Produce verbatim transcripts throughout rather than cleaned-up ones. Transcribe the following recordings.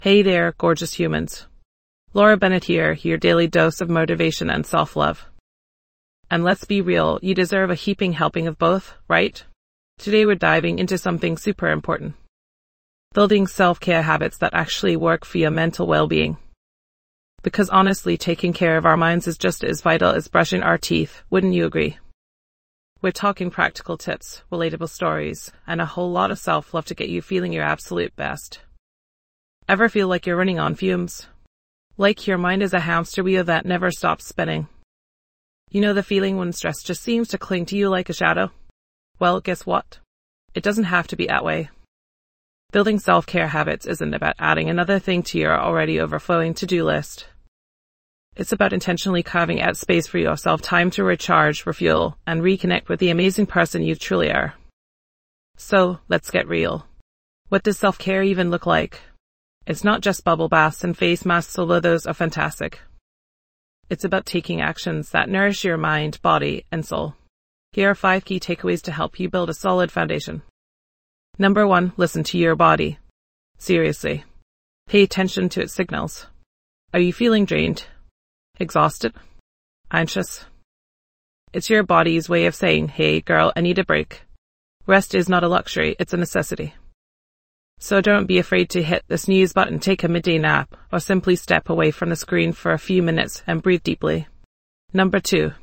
Hey there, gorgeous humans. Laura Bennett here, your daily dose of motivation and self-love. And let's be real, you deserve a heaping helping of both, right? Today we're diving into something super important. Building self-care habits that actually work for your mental well-being. Because honestly, taking care of our minds is just as vital as brushing our teeth, wouldn't you agree? We're talking practical tips, relatable stories, and a whole lot of self-love to get you feeling your absolute best. Ever feel like you're running on fumes? Like your mind is a hamster wheel that never stops spinning. You know the feeling when stress just seems to cling to you like a shadow? Well, guess what? It doesn't have to be that way. Building self-care habits isn't about adding another thing to your already overflowing to-do list. It's about intentionally carving out space for yourself, time to recharge, refuel, and reconnect with the amazing person you truly are. So, let's get real. What does self-care even look like? It's not just bubble baths and face masks, although those are fantastic. It's about taking actions that nourish your mind, body, and soul. Here are five key takeaways to help you build a solid foundation. Number one, listen to your body. Seriously. Pay attention to its signals. Are you feeling drained? Exhausted? Anxious? It's your body's way of saying, hey girl, I need a break. Rest is not a luxury, it's a necessity. So don't be afraid to hit the snooze button, take a midday nap, or simply step away from the screen for a few minutes and breathe deeply. Number two,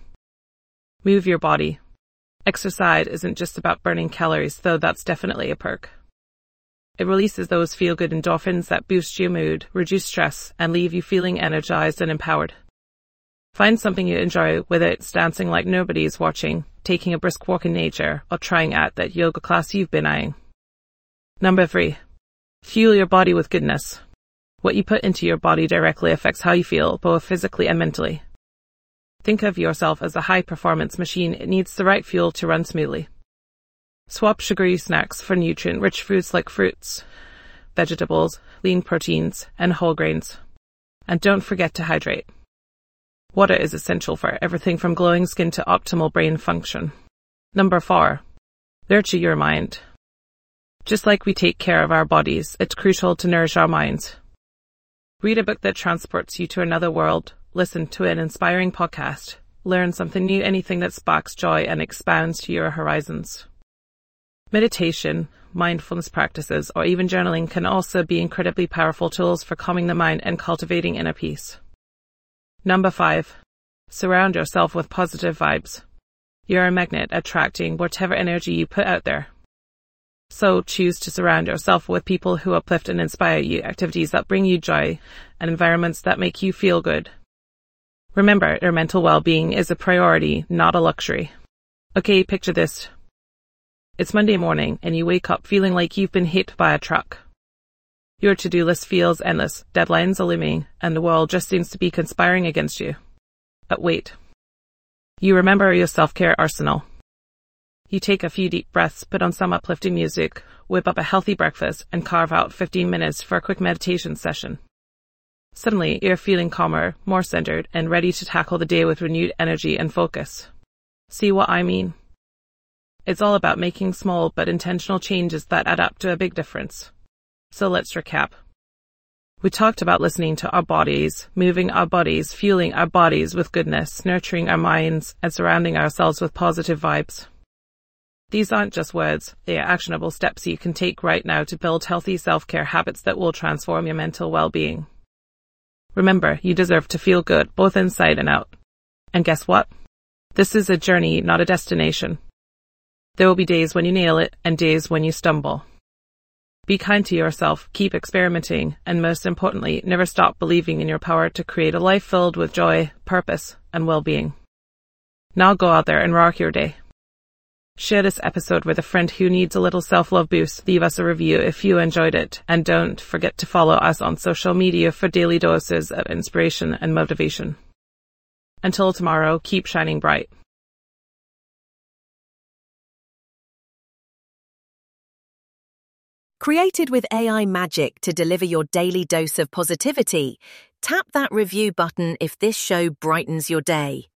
move your body. Exercise isn't just about burning calories, though that's definitely a perk. It releases those feel-good endorphins that boost your mood, reduce stress, and leave you feeling energized and empowered. Find something you enjoy, whether it's dancing like nobody's watching, taking a brisk walk in nature, or trying out that yoga class you've been eyeing. Number three, fuel your body with goodness. What you put into your body directly affects how you feel, both physically and mentally. Think of yourself as a high-performance machine. It needs the right fuel to run smoothly. Swap sugary snacks for nutrient-rich foods like fruits, vegetables, lean proteins, and whole grains. And don't forget to hydrate. Water is essential for everything from glowing skin to optimal brain function. Number four, nurture your mind. Just like we take care of our bodies, it's crucial to nourish our minds. Read a book that transports you to another world, listen to an inspiring podcast, learn something new, anything that sparks joy and expands to your horizons. Meditation, mindfulness practices, or even journaling can also be incredibly powerful tools for calming the mind and cultivating inner peace. Number five, surround yourself with positive vibes. You're a magnet attracting whatever energy you put out there. So choose to surround yourself with people who uplift and inspire you, activities that bring you joy, and environments that make you feel good. Remember, your mental well-being is a priority, not a luxury. Okay, picture this. It's Monday morning, and you wake up feeling like you've been hit by a truck. Your to-do list feels endless, deadlines are looming, and the world just seems to be conspiring against you. But wait. You remember your self-care arsenal. You take a few deep breaths, put on some uplifting music, whip up a healthy breakfast, and carve out fifteen minutes for a quick meditation session. Suddenly, you're feeling calmer, more centered, and ready to tackle the day with renewed energy and focus. See what I mean? It's all about making small but intentional changes that add up to a big difference. So let's recap. We talked about listening to our bodies, moving our bodies, fueling our bodies with goodness, nurturing our minds, and surrounding ourselves with positive vibes. These aren't just words, they are actionable steps you can take right now to build healthy self-care habits that will transform your mental well-being. Remember, you deserve to feel good, both inside and out. And guess what? This is a journey, not a destination. There will be days when you nail it, and days when you stumble. Be kind to yourself, keep experimenting, and most importantly, never stop believing in your power to create a life filled with joy, purpose, and well-being. Now go out there and rock your day. Share this episode with a friend who needs a little self-love boost. Leave us a review if you enjoyed it. And don't forget to follow us on social media for daily doses of inspiration and motivation. Until tomorrow, keep shining bright. Created with A I magic to deliver your daily dose of positivity, tap that review button if this show brightens your day.